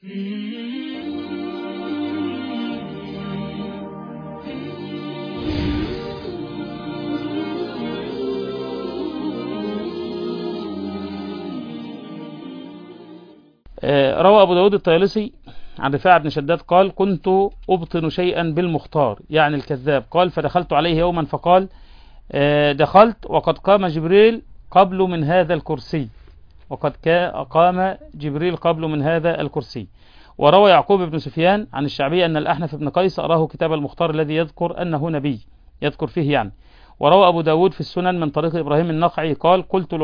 روى أبو داود الطيالسي عن رفاعة بن شداد قال: كنت أبطن شيئا بالمختار، يعني الكذاب. قال: فدخلت عليه يوما فقال: دخلت وقد قام جبريل قبل من هذا الكرسي، وقد قام جبريل قبل من هذا الكرسي. وروى يعقوب بن سفيان عن الشعبي أن الأحنف بن قيس أراه كتاب المختار الذي يذكر أنه نبي، يذكر فيه يعني. وروى أبو داود في السنن من طريق إبراهيم النخعي قال: قلت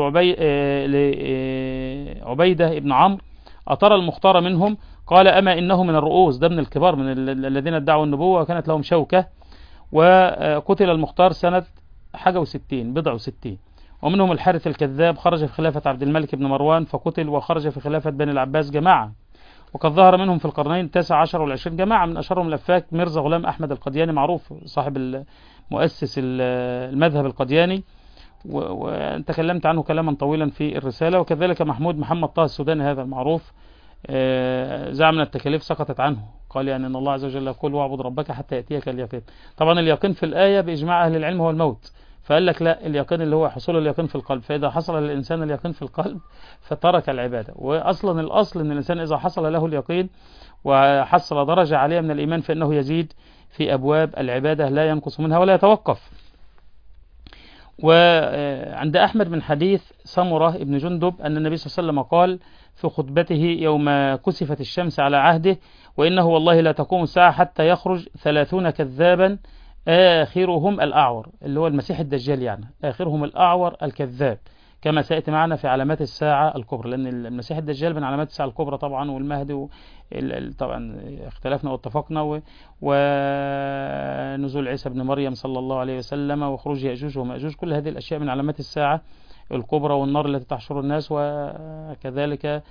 لعبيدة بن عمرو: أترى المختار منهم؟ قال: أما إنه من الرؤوس، ده من الكبار، من الذين ادعوا النبوة وكانت لهم شوكة. وقتل المختار سنة حاجة وستين، بضع وستين. ومنهم الحارث الكذاب، خرج في خلافة عبد الملك بن مروان فقتل، وخرج في خلافة بني العباس جماعة. وقد ظهر منهم في القرنين 19 والعشرين جماعة، من أشهرهم الأفاك ميرزا غلام أحمد القدياني، معروف صاحب مؤسس المذهب القدياني، وتكلمت عنه كلاما طويلا في الرسالة. وكذلك محمود محمد طه السوداني هذا المعروف، زعم من التكاليف سقطت عنه، قال يعني أن الله عز وجل يقول: واعبد ربك حتى يأتيك اليقين. طبعا اليقين في الآية بإجماع أهل العلم هو الموت، فقال لك لا، اليقين اللي هو حصول اليقين في القلب، فإذا حصل للإنسان اليقين في القلب فترك العبادة. وأصلا الأصل أن الإنسان إذا حصل له اليقين وحصل درجة عالية من الإيمان فإنه يزيد في أبواب العبادة، لا ينقص منها ولا يتوقف. وعند أحمد من حديث سمرة بن جندب أن النبي صلى الله عليه وسلم قال في خطبته يوم كسفت الشمس على عهده: وإنه والله لا تقوم الساعة حتى يخرج 30 كذابا آخرهم الأعور، اللي هو المسيح الدجال، يعني آخرهم الأعور الكذاب، كما سيأتي معنا في علامات الساعة الكبرى، لأن المسيح الدجال من علامات الساعة الكبرى طبعا، والمهدي طبعا اختلفنا واتفقنا، ونزول عيسى بن مريم صلى الله عليه وسلم، وخروج يأجوج ومأجوج، كل هذه الأشياء من علامات الساعة الكبرى، والنار التي تحشر الناس، وكذلك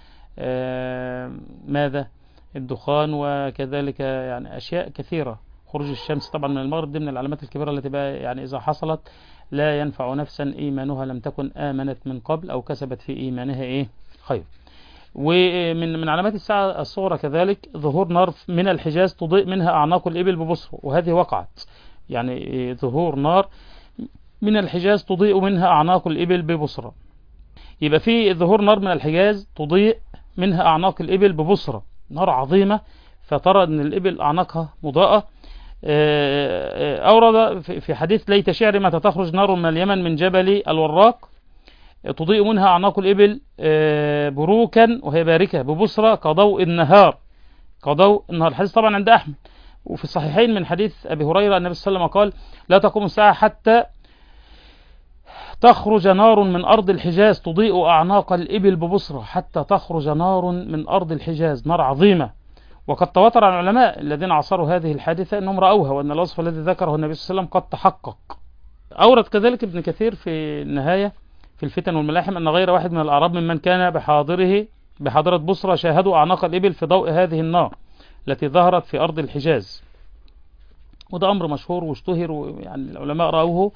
ماذا الدخان، وكذلك يعني أشياء كثيرة. خروج الشمس طبعا من المغرب دي من العلامات الكبيرة التي بقى يعني إذا حصلت لا ينفع نفسا إيمانها لم تكن آمنت من قبل أو كسبت في إيمانها خير. ومن علامات الساعة الصغرى كذلك ظهور نار من الحجاز تضيء منها أعناق الإبل ببصر، وهذه وقعت، يعني ظهور نار من الحجاز تضيء منها أعناق الإبل ببصرة. يبقى في ظهور نار من الحجاز تضيء منها أعناق الإبل ببصرة، نار عظيمة، فترى أن الإبل أعناقها مضاءة. أورد في حديث: ليت شعري متى تخرج نار من اليمن من جبل الوراق تضيء منها أعناق الإبل بروكا وهي باركة ببصرة كضوء النهار، كضوء النهار. الحديث طبعا عند أحمد. وفي الصحيحين من حديث أبي هريرة النبي صلى الله عليه وسلم قال: لا تقوم الساعة حتى تخرج نار من أرض الحجاز تضيء أعناق الإبل ببصرة، حتى تخرج نار من أرض الحجاز، نار عظيمة. وقد تواتر عن العلماء الذين عاصروا هذه الحادثة أنهم رأوها، وأن الوصف الذي ذكره النبي صلى الله عليه وسلم قد تحقق. أورد كذلك ابن كثير في النهاية في الفتن والملاحم أن غير واحد من الأعراب ممن كان بحاضرة بصرة شاهدوا أعناق الإبل في ضوء هذه النار التي ظهرت في أرض الحجاز. وده أمر مشهور واشتهر، ويعني العلماء رأوه.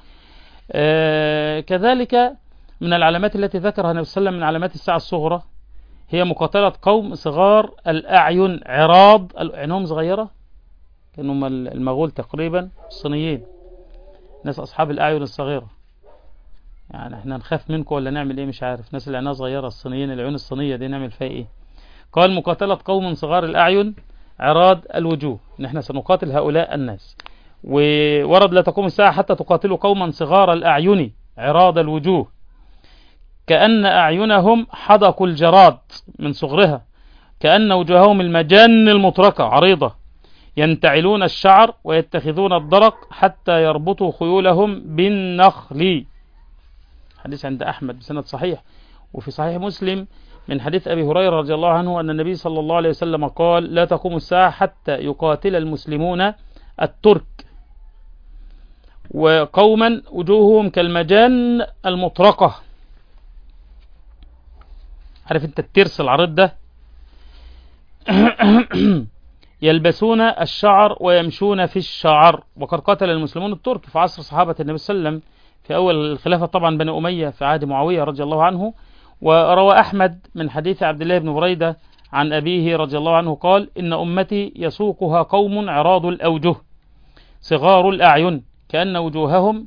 كذلك من العلامات التي ذكرها النبي صلى الله عليه وسلم من علامات الساعة الصغرى هي مقاتلة قوم صغار الأعين، عراض عينهم صغيرة، كانوا المغول تقريبا الصينيين، ناس أصحاب الأعين الصغيرة، يعني احنا نخاف منكم ولا نعمل ايه مش عارف، ناس اللي عينها صغيرة الصينيين، العيون الصينية دي نعمل فيها ايه؟ قال: مقاتلة قوم صغار الأعين عراض الوجوه، نحن سنقاتل هؤلاء الناس. وورد: لا تقوم الساعة حتى تقاتلوا قوما صغار الأعين عراض الوجوه كأن أعينهم حدق الجراد من صغرها، كأن وجوههم المجان المطرقة عريضة، ينتعلون الشعر ويتخذون الدرق حتى يربطوا خيولهم بالنخل. حديث عند أحمد بسند صحيح. وفي صحيح مسلم من حديث أبي هريرة رضي الله عنه أن النبي صلى الله عليه وسلم قال: لا تقوم الساعة حتى يقاتل المسلمون الترك وقوما وجوههم كالمجان المطرقة. عارف انت الترس العريض ده؟ يلبسون الشعر ويمشون في الشعر. وقد قاتل المسلمون الترك في عصر صحابة النبي صلى الله عليه وسلم في أول الخلافة طبعا بني أمية في عهد معاوية رضي الله عنه. وروى أحمد من حديث عبد الله بن بريدة عن أبيه رضي الله عنه قال إن أمتي يسوقها قوم عراض الأوجه صغار الأعين كأن وجوههم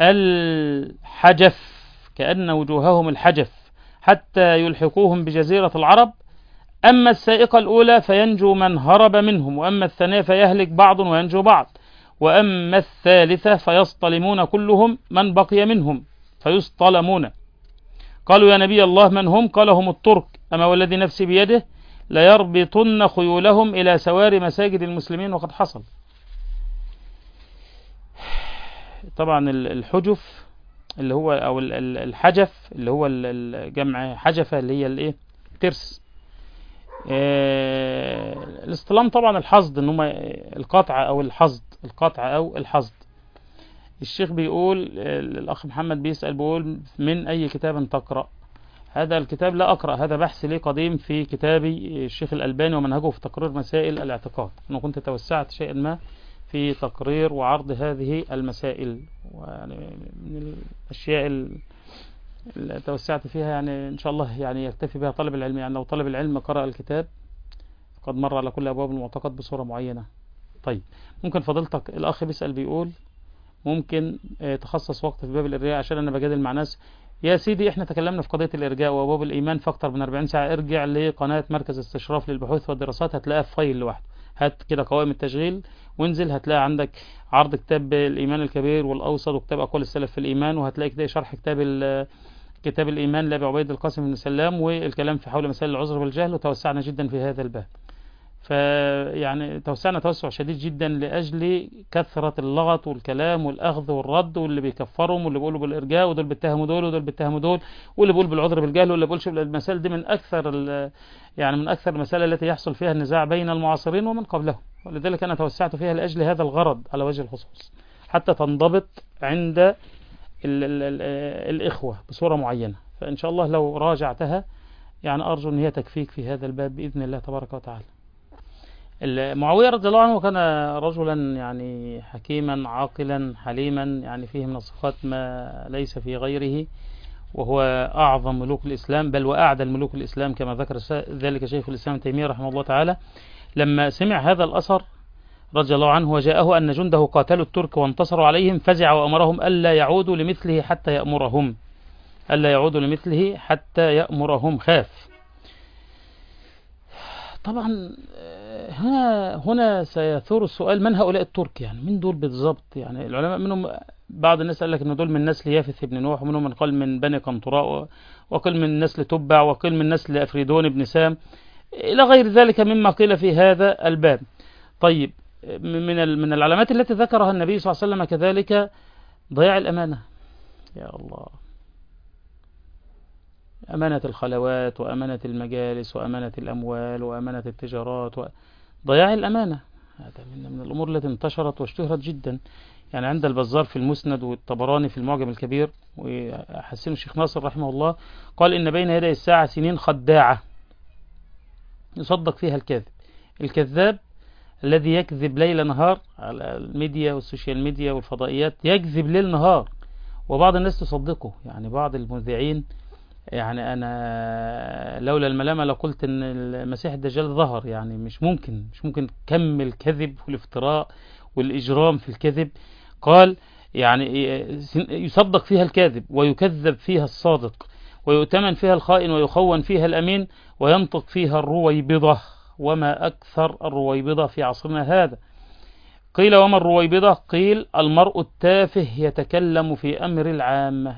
الحجف حتى يلحقوهم بجزيرة العرب. أما السائقة الأولى فينجو من هرب منهم، وأما الثانية فيهلك بعض وينجو بعض، وأما الثالثة فيصطلمون كلهم من بقي منهم فيصطلمون. قالوا يا نبي الله من هم؟ قال هم الترك، أما والذي نفسي بيده ليربطن خيولهم إلى سوار مساجد المسلمين وقد حصل. طبعا الحجف اللي هو أو الحجف اللي هو الجمع حجفة اللي هي الايه ترس. الاصطلام طبعا الحصد، ان هم القطع او الحصد. الشيخ بيقول، الاخ محمد بيسأل بيقول من اي كتاب تقرأ؟ هذا الكتاب لا اقرأ، هذا بحث لي قديم في كتابي الشيخ الألباني ومنهجه في تقرير مسائل الاعتقاد. انا كنت توسعت شيئا ما في تقرير وعرض هذه المسائل، ويعني من الاشياء اللي توسعت فيها يعني ان شاء الله يعني يكتفي بها طالب العلم. يعني لو طالب العلم قرأ الكتاب قد مر على كل ابواب المعتقد بصورة معينة. طيب ممكن فضيلتك الاخ بيسأل بيقول ممكن تخصص وقت في باب الارجاء عشان انا بجادل مع ناس. يا سيدي احنا تكلمنا في قضية الارجاء وابواب الايمان في اكتر من 40 ساعة. ارجع لقناة مركز استشراف للبحوث والدراسات، هتلاقيها في فايل لوحده. هات كده قوائم التشغيل وانزل، هتلاقي عندك عرض كتاب الإيمان الكبير والأوسط وكتاب أقوال السلف في الإيمان، وهتلاقي كده شرح كتاب الإيمان لأبي عبيد القاسم بن سلام، والكلام في حول مسائل العذر والجهل. وتوسعنا جدا في هذا الباب، فيعني توسعنا توسع شديد جدا لأجل كثرة اللغط والكلام والأخذ والرد، واللي بيكفرهم واللي بيقولوا بالإرجاء ودول بيتهموا دول ودول بيتهموا دول، واللي بيقول بالعذر بالجهل واللي بيقولش. المسائل دي من أكثر المسائل التي يحصل فيها النزاع بين المعاصرين ومن قبلهم، ولذلك أنا توسعت فيها لأجل هذا الغرض على وجه الخصوص، حتى تنضبط عند الإخوة بصورة معينة. فإن شاء الله لو راجعتها يعني أرجو أن هي تكفيك في هذا الباب بإذن الله تبارك وتعالى. معاوية رضي الله عنه كان رجلا يعني حكيما عاقلا حليما، يعني فيه من الصفات ما ليس في غيره، وهو أعظم ملوك الإسلام بل وأعدل ملوك الإسلام كما ذكر ذلك شيخ الإسلام ابن تيمية رحمه الله تعالى. لما سمع هذا الأثر رضي الله عنه وجاءه أن جنده قاتلوا الترك وانتصروا عليهم، فزع وأمرهم ألا يعودوا لمثله حتى يأمرهم خاف. طبعا هنا سيثور السؤال من هؤلاء الترك؟ يعني من دول بالضبط؟ يعني العلماء منهم بعض الناس قال لك ان دول من نسل يافث بن نوح، ومنهم من قال من بني قنطراء، وقال من نسل تبع، وقال من نسل أفريدون بن سام، إلى غير ذلك مما قيل في هذا الباب. طيب من العلامات التي ذكرها النبي صلى الله عليه وسلم كذلك ضياع الأمانة. يا الله، أمانة الخلوات وأمانة المجالس وأمانة الأموال وأمانة التجارات ضياع الأمانة. هذا من الأمور التي انتشرت واشتهرت جدا. يعني عند البزار في المسند والطبراني في المعجم الكبير، وحسن الشيخ ناصر رحمه الله قال إن بين يدي الساعة سنين خداعة يصدق فيها الكذاب الذي يكذب ليل نهار على الميديا والسوشيال ميديا والفضائيات، يكذب ليل نهار وبعض الناس تصدقه. يعني بعض المذيعين، يعني أنا لولا الملامة لقلت إن المسيح الدجال ظهر. يعني مش ممكن كم الكذب والافتراء والإجرام في الكذب. قال يعني يصدق فيها الكاذب ويكذب فيها الصادق، ويؤتمن فيها الخائن ويخون فيها الأمين، وينطق فيها الرويبضة. وما أكثر الرويبضة في عصرنا هذا. قيل وما الرويبضة؟ قيل المرء التافه يتكلم في أمر العامة.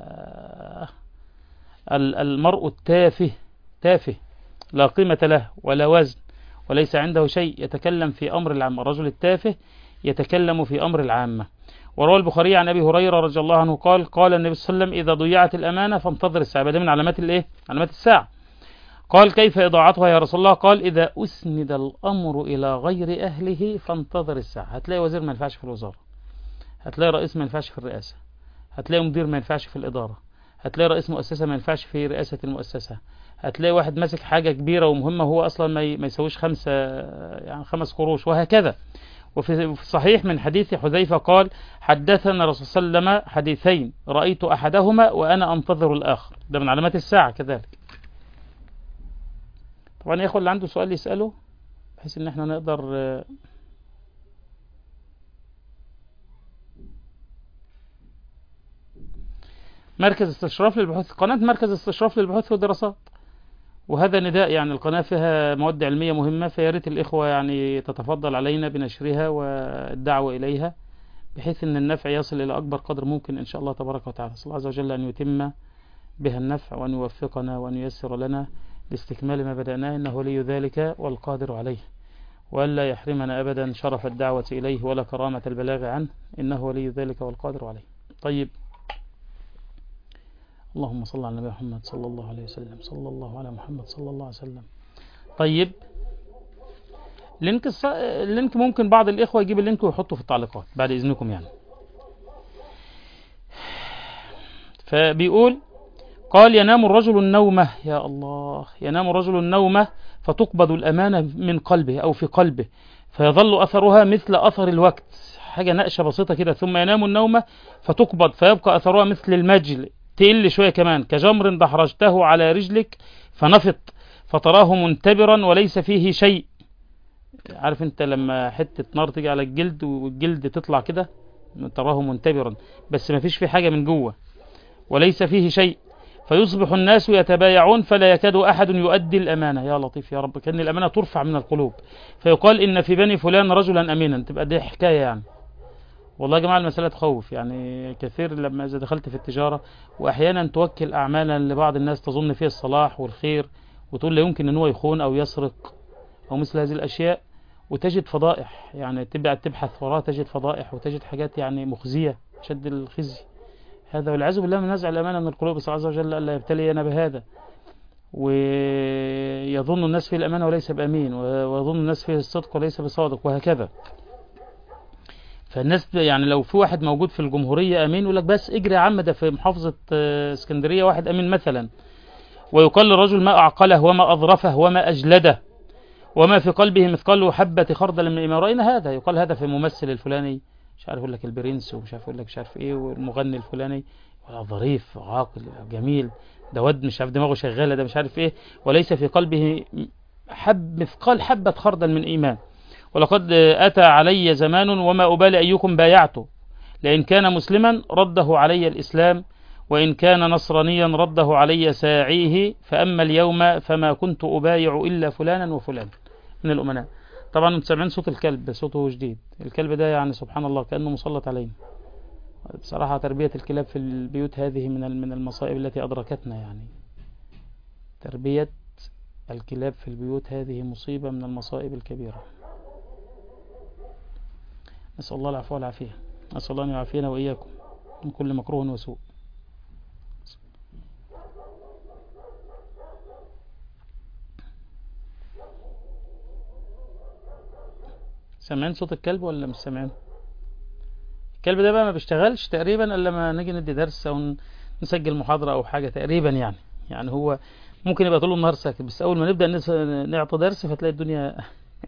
المرء التافه تافه لا قيمة له ولا وزن وليس عنده شيء، يتكلم في أمر العامة. الرجل التافه يتكلم في أمر العامة. وروى البخاري عن أبي هريرة رضي الله عنه قال النبي صلى الله عليه وسلم إذا ضيعت الأمانة فانتظر الساعة. ده من علامات علامات الساعة. قال كيف إضاعتها يا رسول الله؟ قال إذا أسند الأمر إلى غير أهله فانتظر الساعة. هتلاقي وزير ما ينفعش في الوزارة، هتلاقي رئيس ما ينفعش في الرئاسة، هتلاقي مدير ما ينفعش في الإدارة، هتلاقي رئيس مؤسسة ما ينفعش في رئاسة المؤسسة، هتلاقي واحد ماسك حاجة كبيرة ومهمة هو أصلا ما يسويش 5 قروش، وهكذا. وفي صحيح من حديث حذيفة قال حدثنا الرسول صلى الله عليه وسلم حديثين رأيت أحدهما وأنا أنتظر الآخر. ده من علامات الساعة كذلك. طبعا يا اخوة اللي عنده سؤال يسأله بحيث ان احنا نقدر مركز استشراف للبحوث، قناة مركز استشراف للبحوث والدراسات، وهذا نداء يعني القناة فيها مواد علمية مهمة، فيا ريت الإخوة يعني تتفضل علينا بنشرها والدعوة إليها بحيث أن النفع يصل إلى أكبر قدر ممكن إن شاء الله تبارك وتعالى. صلى الله عز وجل أن يتم بها النفع وأن يوفقنا وأن ييسر لنا لاستكمال ما بدأناه، إنه ولي ذلك والقادر عليه، وأن لا يحرمنا أبدا شرف الدعوة إليه ولا كرامة البلاغ عنه، إنه ولي ذلك والقادر عليه. طيب، اللهم صل على النبي محمد صلى الله عليه وسلم، صلى الله على محمد صلى الله عليه وسلم. طيب، اللينك ممكن بعض الإخوة يجيب اللينك ويحطه في التعليقات بعد إذنكم يعني. فبيقول قال ينام الرجل النومة، يا الله، ينام الرجل النومة فتقبض الأمانة من قلبه أو في قلبه فيظل أثرها مثل أثر الوقت، حاجة نقشة بسيطة كده، ثم ينام النومة فتقبض فيبقى أثرها مثل المجل، تقل شوية كمان، كجمر دحرجته على رجلك فنفط فتراه منتبرا وليس فيه شيء. عارف انت لما حتة نار تيجي على الجلد والجلد تطلع كده، تراه منتبرا بس ما فيش فيه حاجة من جوه، وليس فيه شيء، فيصبح الناس يتبايعون فلا يكاد أحد يؤدي الأمانة. يا لطيف يا رب، كأن الأمانة ترفع من القلوب، فيقال إن في بني فلان رجلا أمينا، تبقى دي حكاية يعني. والله يا جماعة المسألة تخوف يعني كثير، لما إذا دخلت في التجارة وأحيانا توكل أعمالا لبعض الناس تظن فيها الصلاح والخير، وتقول لا يمكن أن هو يخون أو يسرق أو مثل هذه الأشياء، وتجد فضائح يعني، تبقى تبحث وراها تجد فضائح وتجد حاجات يعني مخزية شد الخزي. هذا والعياذ بالله من نزع الأمانة من القلوب، صلى الله عز وجل ألا يبتلينا بهذا. ويظن الناس فيه الأمانة وليس بأمين، ويظن الناس فيه الصدق وليس بصادق، وهكذا. فالناس يعني لو في واحد موجود في الجمهورية أمين يقول لك بس اجري يا عم، ده في محافظة اسكندرية واحد أمين مثلا، ويقال للرجل ما أعقله وما أظرفه وما أجلده وما في قلبه مثقال حبة خردل من إيمان. رأينا هذا، يقال هذا في الممثل الفلاني، مش عارف يقول لك البرنس، ومش عارف يقول لك مش عارف ايه، والمغني الفلاني ظريف عاقل جميل، ده ود مش عارف دماغه شغالة، ده مش عارف ايه، وليس في قلبه مثقال حبة خردل من إيمان. ولقد أتى علي زمان وما أبالي أيكم بايعته، لئن كان مسلما رده علي الإسلام، وإن كان نصرانيا رده علي ساعيه، فأما اليوم فما كنت أبايع إلا فلانا وفلان من الأمناء. طبعا انتم سامعين صوت الكلب، صوته جديد، الكلب ده يعني سبحان الله كأنه مسلط علينا. بصراحة تربية الكلاب في البيوت هذه من المصائب التي أدركتنا يعني. تربية الكلاب في البيوت هذه مصيبة من المصائب الكبيرة. نسأل الله العفو والعافية، نسأل الله أن يعافينا وإياكم من كل مكروه وسوء. سامعين صوت الكلب ولا مش سامعين؟ الكلب ده بقى ما بيشتغلش تقريبا الا لما نيجي ندي درس او نسجل محاضرة او حاجة تقريبا يعني هو ممكن يبقى طول النهار ساكت، بس اول ما نبدأ نعطي درس فتلاقي الدنيا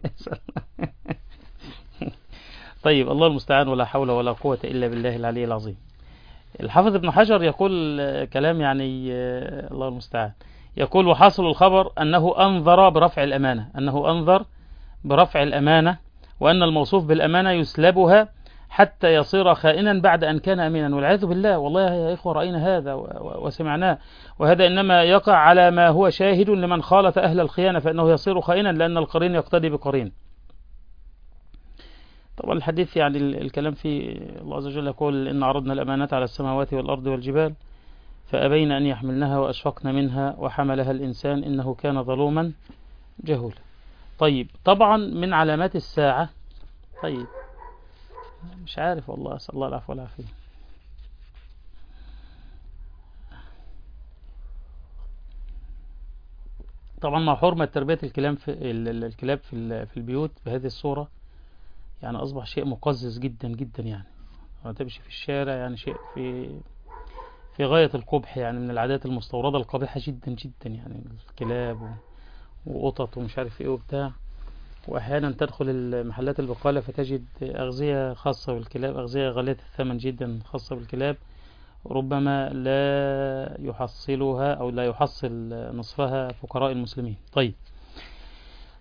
طيب، الله المستعان، ولا حول ولا قوة الا بالله العلي العظيم. الحافظ ابن حجر يقول كلام يعني الله المستعان، يقول وحاصل الخبر أنه أنذر برفع الأمانة، وأن الموصوف بالأمانة يسلبها حتى يصير خائنا بعد أن كان أمينا، والعياذ بالله. والله يا إخوة رأينا هذا وسمعناه، وهذا إنما يقع على ما هو شاهد لمن خالط أهل الخيانة، فإنه يصير خائنا لأن القرين يقتدي بقرين. طبعا الحديث يعني الكلام فيه، الله عز وجل يقول إن عرضنا الأمانة على السماوات والأرض والجبال فأبين أن يحملنها وأشفقن منها وحملها الإنسان إنه كان ظلوما جهولا. طيب، طبعا من علامات الساعة، طيب مش عارف والله، أسأل الله العفو والعافية. طبعا مع حرمة تربية الكلاب في البيوت بهذه الصورة، يعني أصبح شيء مقزز جدا جدا يعني. تمشي في الشارع يعني شيء في غاية القبح، يعني من العادات المستوردة القبيحة جدا جدا، يعني الكلاب وقطط ومش عارف ايه وبتاع. وأحيانا تدخل محلات البقالة فتجد أغذية خاصة بالكلاب، أغذية غالية الثمن جدا خاصة بالكلاب، ربما لا يحصلها أو لا يحصل نصفها فقراء المسلمين. طيب،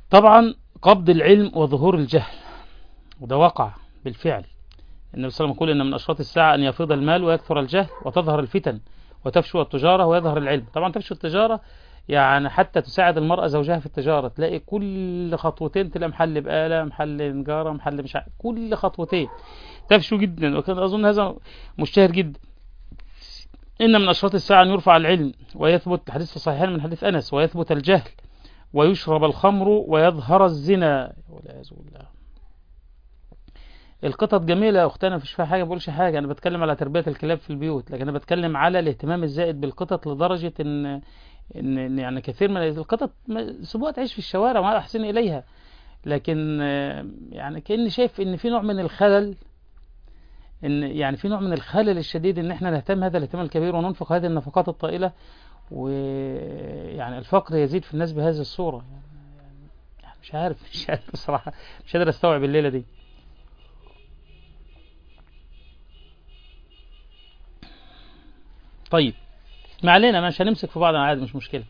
طبعا قبض العلم وظهور الجهل، وده وقع بالفعل. النبي صلى الله عليه وسلم يقول إن من أشراط الساعة أن يفيض المال ويكثر الجهل وتظهر الفتن وتفشو التجارة ويظهر العلم. طبعا تفشو التجارة يعني حتى تساعد المرأة زوجها في التجارة، تلاقي كل خطوتين تلاقي محل بقالة، محل نجارة، محل مش عارف، كل خطوتين تفشو جدا. وكان أظن هذا مشتهر جدا. إن من أشراط الساعة أن يرفع العلم ويثبت، حديث في الصحيحين من حديث أنس، ويثبت الجهل ويشرب الخمر ويظهر الزنا والعياذ بالله. القطط جميلة يا أختنا، مفيش فيها حاجة، بقولش حاجة، أنا بتكلم على تربية الكلاب في البيوت، لكن أنا بتكلم على الاهتمام الزائد بالقطط لدرجة إن يعني كثير من القطط سيبوها تعيش في الشوارع وما أحسن إليها، لكن يعني كأني شايف إن في نوع من الخلل، إن يعني في نوع من الخلل الشديد إن إحنا نهتم هذا الاهتمام الكبير وننفق هذه النفقات الطائلة، ويعني الفقر يزيد في الناس بهذه الصورة. يعني مش عارف بصراحة، مش قادر أستوعب الليلة دي. طيب ما علينا، مش هنمسك في بعض عادي، مش مشكلة.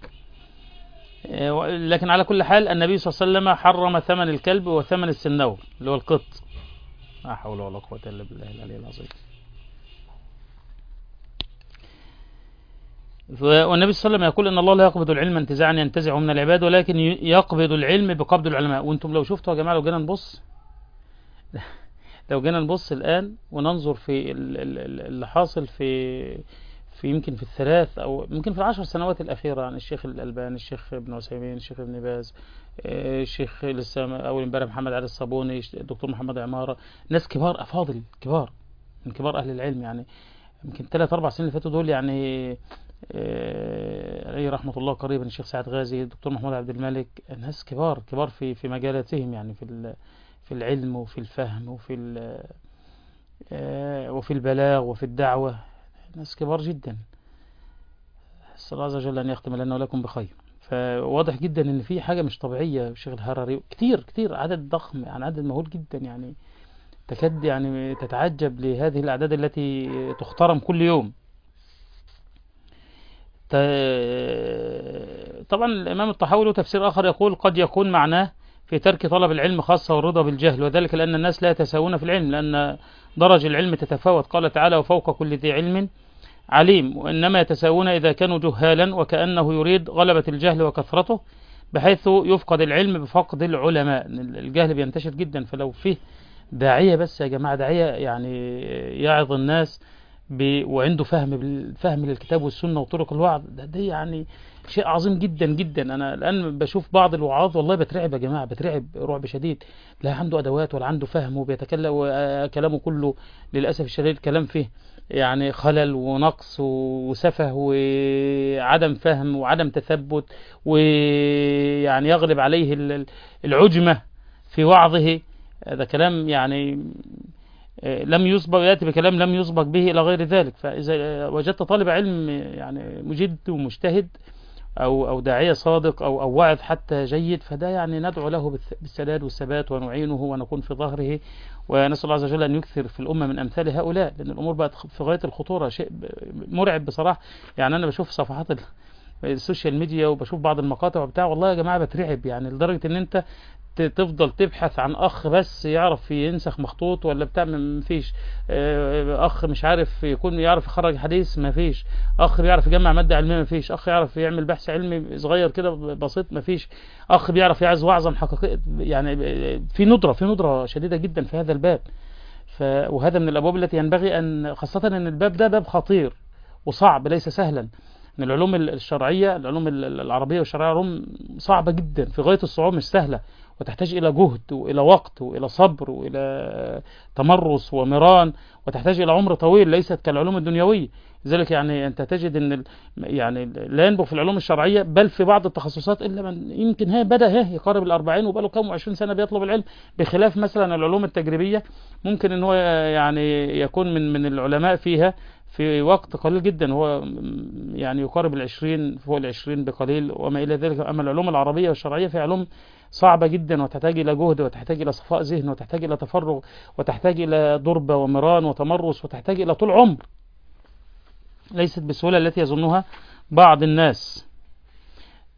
لكن على كل حال النبي صلى الله عليه وسلم حرم ثمن الكلب وثمن السنور اللي هو القط. لا حول ولا قوة إلا بالله العلي العظيم. والنبي صلى الله عليه وسلم يقول إن الله لا يقبض العلم انتزاعا ينتزعه من العباد، ولكن يقبض العلم بقبض العلماء. وانتم لو شفتوا يا جماعة، لو جينا نبص الآن وننظر في اللي حاصل في يمكن في الثلاث أو يمكن في 10 سنوات الأخيرة، عن الشيخ الألباني، الشيخ ابن عثيمين، الشيخ ابن باز، الشيخ لسه أول امبارح محمد علي الصابوني، الدكتور محمد عمارة، ناس كبار أفاضل كبار من كبار أهل العلم، يعني يمكن 3-4 سنين اللي فاتوا دول، يعني عليه رحمة الله قريبا، الشيخ سعد غازي، الدكتور محمود عبد الملك، ناس كبار في مجالاتهم، يعني في العلم وفي الفهم وفي البلاغ وفي الدعوة، ناس كبار جدا. أسأل الله عز وجل أن يختم لنا ولكم بخير. فواضح جدا ان في حاجة مش طبيعية. الشيخ الهرري كتير عدد ضخم، يعني عدد مهول جدا، يعني تكاد يعني تتعجب لهذه الأعداد التي تخترم كل يوم. طبعا الإمام الطحاوي له تفسير آخر، يقول قد يكون معناه في ترك طلب العلم خاصة والرضا بالجهل، وذلك لأن الناس لا يتساوون في العلم، لأن درج العلم تتفاوت. قال تعالى وفوق كل ذي علم عليم، وإنما يتساوون إذا كانوا جهالا، وكأنه يريد غلبة الجهل وكثرته بحيث يفقد العلم بفقد العلماء. الجهل بينتشر جدا، فلو فيه داعية بس يا جماعة، داعية يعني يعظ الناس وعنده فهم للكتاب والسنة وطرق الوعظ، ده يعني شيء عظيم جدا جدا. أنا الآن بشوف بعض الوعاظ والله بترعب يا جماعة، بترعب رعب شديد، لا عنده أدوات ولا عنده فهم، وبيتكلم وكلامه كله للأسف الشديد كلام فيه يعني خلل ونقص وسفه وعدم فهم وعدم تثبت، ويعني يغلب عليه العجمة في وعظه. هذا كلام يعني لم يسبق، يأتي بكلام لم يسبق به إلى غير ذلك. فإذا وجدت طالب علم يعني مجد ومجتهد أو داعية صادق أو واعظ حتى جيد، فده يعني ندعو له بالسداد والثبات ونعينه ونكون في ظهره، ونسأل الله عز وجل أن يكثر في الأمة من أمثال هؤلاء، لأن الأمور بقت في غاية الخطورة، شيء مرعب بصراحة. يعني أنا بشوف صفحات السوشيال ميديا وبشوف بعض المقاطع وبتاع، والله يا جماعة بترعب، يعني لدرجة ان انت تفضل تبحث عن اخ بس يعرف ينسخ مخطوط ولا بتاع، مفيش اخ مش عارف يكون يعرف يخرج حديث، مفيش اخ بيعرف يجمع مادة علمية، مفيش اخ يعرف يعمل بحث علمي صغير كده بسيط، مفيش اخ بيعرف يعز وعظا حقيقية. يعني في ندرة شديدة جدا في هذا الباب. وهذا من الابواب التي ينبغي ان، خاصة ان الباب ده باب خطير وصعب ليس سهلا. من العلوم الشرعية، العلوم العربية والشرعية علوم صعبة جدا في غاية الصعوبة، مش سهلة، وتحتاج إلى جهد وإلى وقت وإلى صبر وإلى تمرس ومران، وتحتاج إلى عمر طويل، ليست كالعلوم الدنيوية. لذلك يعني أنت تجد أن يعني لا ينبغي في العلوم الشرعية بل في بعض التخصصات إلا من يمكن بدأ يقارب 40 وبقاله كم 20 سنة بيطلب العلم، بخلاف مثلا العلوم التجريبية ممكن أن هو يعني يكون من العلماء فيها في وقت قليل جدا، هو يعني يقارب 20 فوق 20 بقليل وما إلى ذلك. أما العلوم العربية والشرعية في علوم صعبة جدا، وتحتاج إلى جهد، وتحتاج إلى صفاء ذهن، وتحتاج إلى تفرغ، وتحتاج إلى ضربة ومران وتمرس، وتحتاج إلى طول عمر، ليست بالسهولة التي يظنها بعض الناس.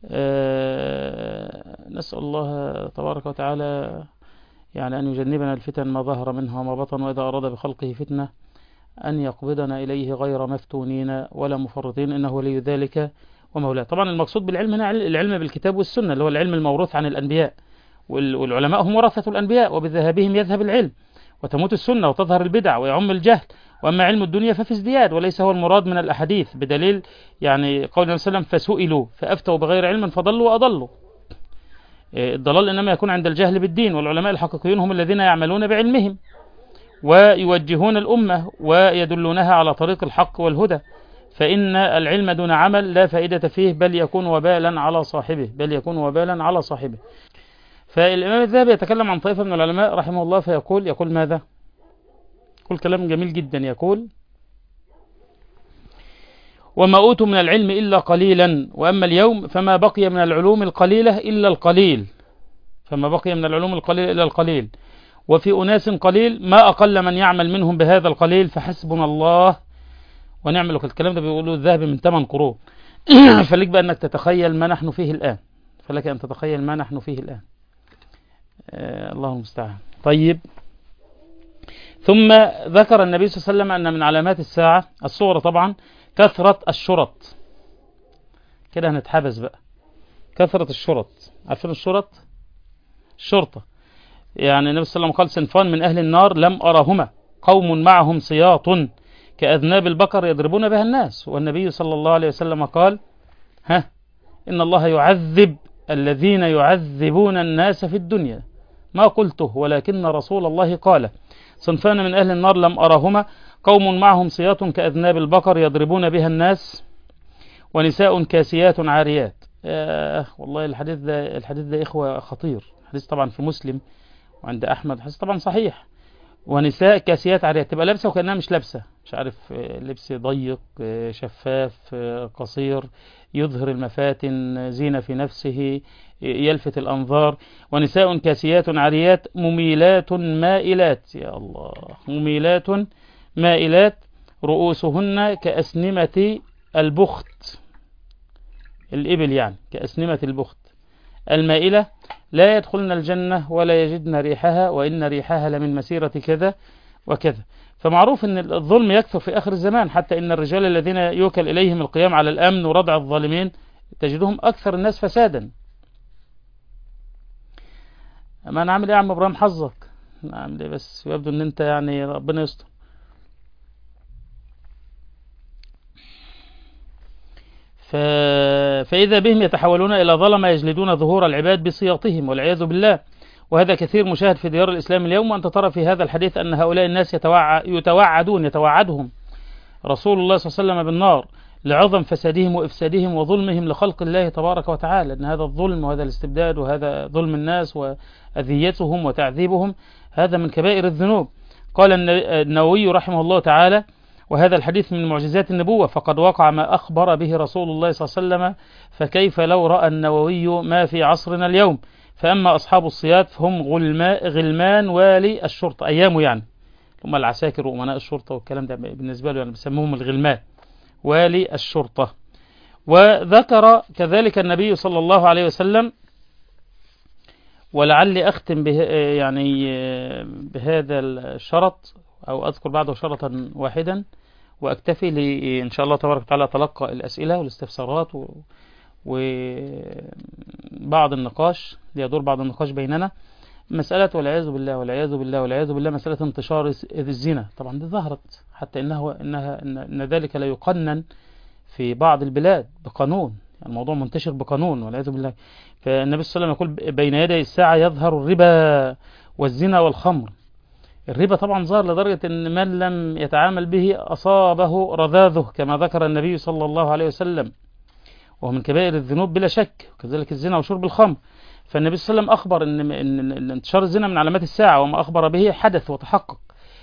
نسأل الله تبارك وتعالى يعني أن يجنبنا الفتن ما ظهر منها وما بطن، وإذا أراد بخلقه فتنة أن يقبضنا إليه غير مفتونين ولا مفرطين، إنه ولي ذلك ومولاه. طبعا المقصود بالعلم هنا العلم بالكتاب والسنة، اللي هو العلم الموروث عن الأنبياء، والعلماء هم ورثة الأنبياء، وبذهابهم يذهب العلم وتموت السنة وتظهر البدع ويعم الجهل. وأما علم الدنيا ففي ازدياد، وليس هو المراد من الأحاديث، بدليل يعني قول النبي صلى الله عليه وسلم فسئلوا فأفتوا بغير علم فضلوا وأضلوا. الضلال إنما يكون عند الجهل بالدين، والعلماء الحقيقيون هم الذين يعملون بعلمهم ويوجهون الأمة ويدلونها على طريق الحق والهدى. فإن العلم دون عمل لا فائدة فيه، بل يكون وبالا على صاحبه. فالإمام الذهبي يتكلم عن طائفة من العلماء رحمه الله، يقول ماذا؟ يقول كلام جميل جدا، يقول: وما أوتوا من العلم إلا قليلا، وأما اليوم فما بقي من العلوم القليلة إلا القليل، وفي أناس قليل ما أقل من يعمل منهم بهذا القليل، فحسبنا الله ونعم الوكيل. الكلام ده بيقولوا الذهبي من 8 قرون. فلك بقى أنك تتخيل ما نحن فيه الآن، الله المستعان. طيب، ثم ذكر النبي صلى الله عليه وسلم أن من علامات الساعة الصغرى طبعا كثرة الشرط. كده هنتحبس بقى. كثرة الشرط، عارفين الشرطة يعني النبي صلى الله عليه وسلم قال: صنفان من أهل النار لم أرهما، قوم معهم سياط كأذناب البقر يضربون بها الناس. والنبي صلى الله عليه وسلم قال: إن الله يعذب الذين يعذبون الناس في الدنيا، ما قلته ولكن رسول الله قال: صنفان من أهل النار لم أرهما، قوم معهم سياط كأذناب البقر يضربون بها الناس، ونساء كاسيات عاريات. والله الحديث ده إخوة خطير. الحديث طبعا في مسلم وعند أحمد، الحديث طبعا صحيح. ونساء كاسيات عاريات، تبقى لابسة وكأنها مش لابسة، مش عارف، لبس ضيق شفاف قصير يظهر المفاتن، زينة في نفسه يلفت الأنظار. ونساء كاسيات عاريات مميلات مائلات، يا الله، مميلات مائلات، رؤوسهن كأسنمة البخت، الإبل يعني كأسنمة البخت المائلة، لا يدخلن الجنة ولا يجدن ريحها، وإن ريحها لمن مسيرة كذا وكذا. فمعروف أن الظلم يكثر في آخر الزمان، حتى إن الرجال الذين يوكل إليهم القيام على الأمن وردع الظالمين تجدهم أكثر الناس فسادا. ما نعمل إيه يا عم إبراهيم؟ حظك نعمل إيه؟ بس يبدو أن أنت يعني ربنا يستر. فإذا بهم يتحولون إلى ظلمة يجلدون ظهور العباد بسياطهم والعياذ بالله. وهذا كثير مشاهد في ديار الإسلام اليوم. وأنت ترى في هذا الحديث أن هؤلاء الناس يتوعدهم رسول الله صلى الله عليه وسلم بالنار لعظم فسادهم وإفسادهم وظلمهم لخلق الله تبارك وتعالى. أن هذا الظلم وهذا الاستبداد وهذا ظلم الناس وأذيتهم وتعذيبهم هذا من كبائر الذنوب. قال النووي رحمه الله تعالى: وهذا الحديث من معجزات النبوة، فقد وقع ما أخبر به رسول الله صلى الله عليه وسلم، فكيف لو رأى النووي ما في عصرنا اليوم؟ فأما أصحاب الصياد فهم غلمان والي الشرطة، أيامه يعني هم العساكر وأمناء الشرطة والكلام ده بالنسبة له يعني بيسموهم الغلمان والي الشرطة. وذكر كذلك النبي صلى الله عليه وسلم، ولعلي أختم بهذا الشرط أو أذكر بعده شرطا واحدا وأكتفي لي إن شاء الله تبارك وتعالى أتلقى الأسئلة والاستفسارات وبعض النقاش ليدور بعض النقاش بيننا. مسألة والعياذ بالله مسألة انتشار الزنا. طبعا دي ظهرت حتى إن ذلك لا يقنن في بعض البلاد بقانون، يعني الموضوع منتشر بقانون والعياذ بالله. فالنبي صلى الله عليه وسلم يقول: بين يدي الساعة يظهر الربا والزنا والخمر. الربا طبعا ظهر لدرجة أن من لم يتعامل به أصابه رذاذه كما ذكر النبي صلى الله عليه وسلم، وهو من كبائر الذنوب بلا شك، وكذلك الزنا وشرب الخمر. فالنبي صلى الله عليه وسلم أخبر أن انتشار الزنا من علامات الساعة، وما أخبر به حدث وتحقق.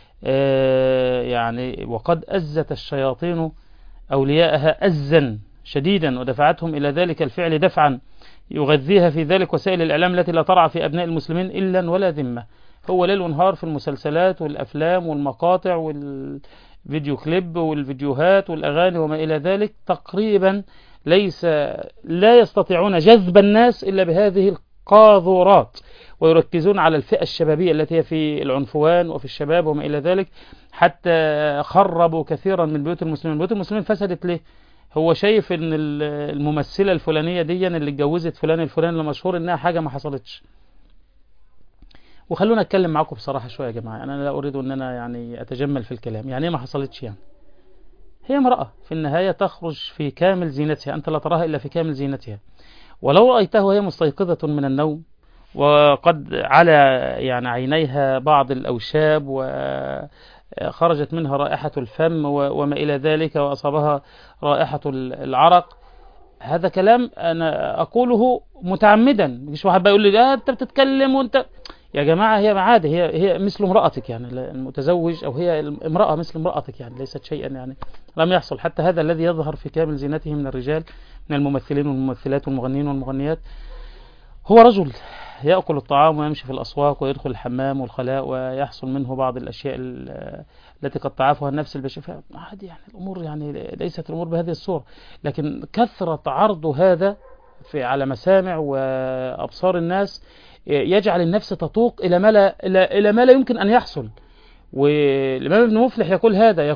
يعني وقد أزت الشياطين أولياءها أزا شديدا ودفعتهم إلى ذلك الفعل دفعا يغذيها في ذلك وسائل الإعلام التي لا ترعى في أبناء المسلمين إلا ولا ذمة. هو ليل ونهار في المسلسلات والأفلام والمقاطع والفيديو كليب والفيديوهات والأغاني وما إلى ذلك. تقريبا لا يستطيعون جذب الناس إلا بهذه القاذورات، ويركزون على الفئة الشبابية التي هي في العنفوان وفي الشباب وما إلى ذلك، حتى خربوا كثيرا من بيوت المسلمين. بيوت المسلمين فسدت ليه؟ هو شايف ان الممثلة الفلانية دي اللي اتجوزت فلان الفلاني المشهور انها حاجة ما حصلتش. وخلونا اتكلم معاكم بصراحة شوية يا جماعة، انا لا اريد ان انا يعني اتجمل في الكلام. يعني ايه ما حصلتش؟ يعني هي امرأة في النهاية تخرج في كامل زينتها، انت لا تراها الا في كامل زينتها، ولو رأيتها وهي مستيقظة من النوم وقد على يعني عينيها بعض الأوشاب وخرجت منها رائحة الفم وما إلى ذلك وأصابها رائحة العرق، هذا كلام أنا أقوله متعمدا. مش واحد بيقول لي أنت بتتكلم وأنت يا جماعة، هي عادة، هي مثل امرأتك، يعني المتزوج أو هي امرأة مثل امرأتك، يعني ليست شيئا يعني لم يحصل. حتى هذا الذي يظهر في كامل زينته من الرجال من الممثلين والممثلات والمغنيين والمغنيات هو رجل يأكل الطعام ويمشي في الأسواق ويدخل الحمام والخلاء ويحصل منه بعض الأشياء التي قد تعافها النفس البشرية. عادي يعني الأمور، يعني ليست الأمور بهذه الصورة، لكن كثرة عرض هذا على مسامع وأبصار الناس يجعل النفس تطوق إلى ما لا يمكن أن يحصل. والإمام ابن مفلح يقول هذا،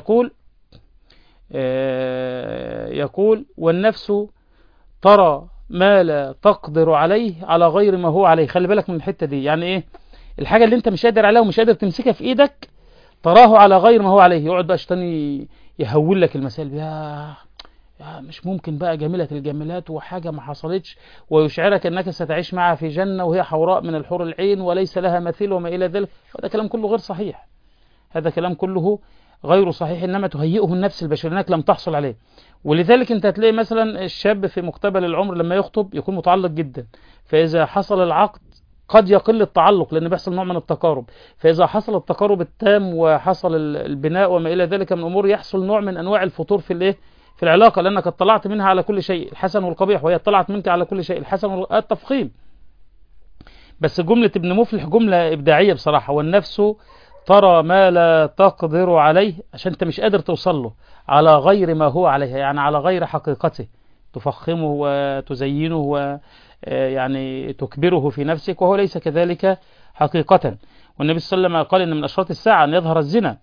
يقول والنفس ترى ما لا تقدر عليه على غير ما هو عليه. خلي بالك من الحتة دي، يعني ايه؟ الحاجة اللي انت مش قادر عليها ومش قادر تمسكها في ايدك تراه على غير ما هو عليه. يقعد بقى شيطان يهول لك المسائل، يا مش ممكن بقى جميلة الجميلات وحاجة ما حصلتش، ويشعرك انك ستعيش معها في جنة وهي حوراء من الحور العين وليس لها مثيل وما الى ذلك. هذا كلام كله غير صحيح، هذا كلام كله غير صحيح، انما تهيئه النفس البشرية انك لم تحصل عليه. ولذلك انت هتلاقي مثلا الشاب في مقتبل العمر لما يخطب يكون متعلق جدا، فاذا حصل العقد قد يقل التعلق لان بيحصل نوع من التقارب، فاذا حصل التقارب التام وحصل البناء وما الى ذلك من امور يحصل نوع من انواع الفتور في العلاقة، لانك اطلعت منها على كل شيء الحسن والقبيح وهي اطلعت منك على كل شيء الحسن والتفخيم. بس جملة ابن مفلح جملة إبداعية بصراحة، والنفس ترى ما لا تقدر عليه، عشان انت مش قادر توصل له على غير ما هو عليه، يعني على غير حقيقته، تفخمه وتزينه ويعني تكبره في نفسك وهو ليس كذلك حقيقة. والنبي صلى الله عليه وسلم قال إن من أشراط الساعة أن يظهر الزنا.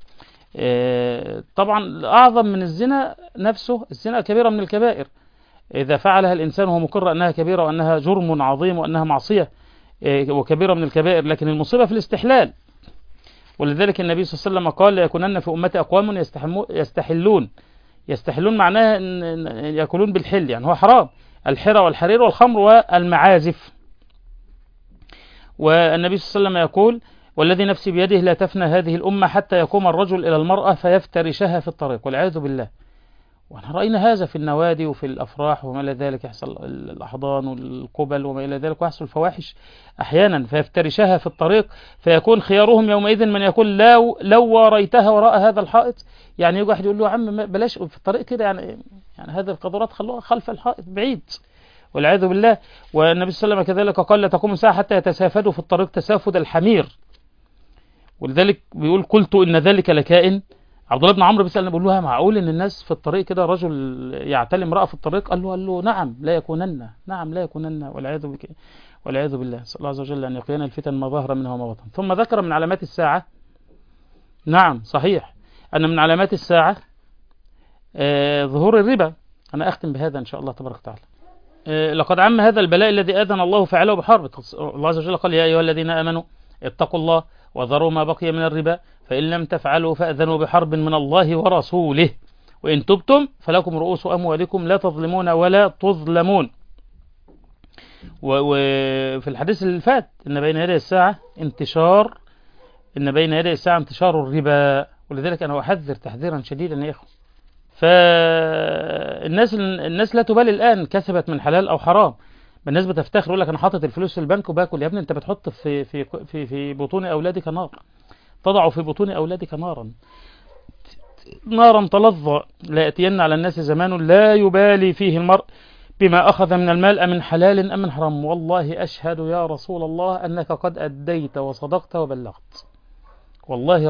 طبعا أعظم من الزنا نفسه الزنا كبيرة من الكبائر، إذا فعلها الإنسان وهو مقر أنها كبيرة وأنها جرم عظيم وأنها معصية وكبيرة من الكبائر، لكن المصيبة في الاستحلال. ولذلك النبي صلى الله عليه وسلم قال ليكونن في أمتي أقوام يستحلون معناها أن يأكلون بالحل، يعني هو حرام، الحرى والحرير والخمر والمعازف. والنبي صلى الله عليه وسلم يقول والذي نفسي بيده لا تفنى هذه الأمة حتى يقوم الرجل إلى المرأة فيفترشها في الطريق، والعياذ بالله. ونحن رأينا هذا في النوادي وفي الأفراح وما إلى ذلك، يحصل الأحضان والقبل وما إلى ذلك، ويحصل الفواحش أحيانا فيفترشها في الطريق، فيكون خيارهم يومئذ من يقول لو وريتها وراء هذا الحائط. يعني يجي واحد يقول له يا عم بلاش في الطريق كده، يعني هذه القذورات خلوها خلف الحائط بعيد، والعياذ بالله. والنبي صلى الله عليه وسلم كذلك قال لا تقوم الساعة حتى يتسافدوا في الطريق تسافد الحمير. ولذلك بيقول قلت إن ذلك لكائن. عبد الله بن عمرو بيسأل بيقول له معقول ان الناس في الطريق كده رجل يعتلي امرأة في الطريق؟ قال له نعم لا يكونن، نعم لا يكونن، والعياذ بالله. صلى الله عز وجل ان يقينا الفتن ما ظهر منها وما بطن. ثم ذكر من علامات الساعة، نعم صحيح، ان من علامات الساعة ظهور الربا. انا اختم بهذا ان شاء الله تبارك وتعالى. لقد عم هذا البلاء الذي آذن الله فعله بحرب. الله عز وجل قال يا أيها الذين آمنوا اتقوا الله وذروا ما بقي من الربا فإن لم تفعلوا فأذنوا بحرب من الله ورسوله وإن تبتم فلكم رؤوس أموالكم لا تظلمون ولا تظلمون. وفي الحديث اللي فات إن بين يدي الساعة انتشار الربا، ولذلك أنا أحذر تحذيرا شديدا يا إخوة. فالناس لا تبالي الآن كسبت من حلال أو حرام. الناس بتفتخر يقول لك أنا حاطط الفلوس في البنك وباكل. يا ابني أنت بتحط في بطون أولادك نار، تضع في بطون أولادك نارا تلظى. لا يأتين على الناس زمان لا يبالي فيه المرء بما أخذ من المال أمن حلال أم من حرام. والله أشهد يا رسول الله أنك قد أديت وصدقت وبلغت. والله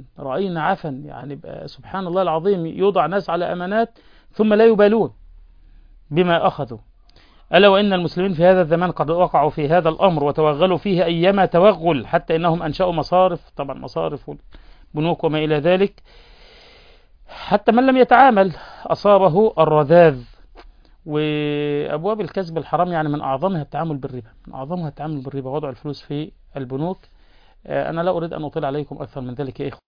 رأينا عفن يعني سبحان الله العظيم، يوضع ناس على أمانات ثم لا يبالون. بما أخذوا. ألا وإن المسلمين في هذا الزمان قد وقعوا في هذا الأمر وتوغلوا فيه أيما توغل، حتى إنهم أنشأوا مصارف، طبعا مصارف والبنوك وما إلى ذلك، حتى من لم يتعامل أصابه الرذاذ. وأبواب الكسب الحرام يعني من أعظمها التعامل بالربا، من أعظمها التعامل بالربا، وضع الفلوس في البنوك. أنا لا أريد أن أطيل عليكم أكثر من ذلك يا إخوة.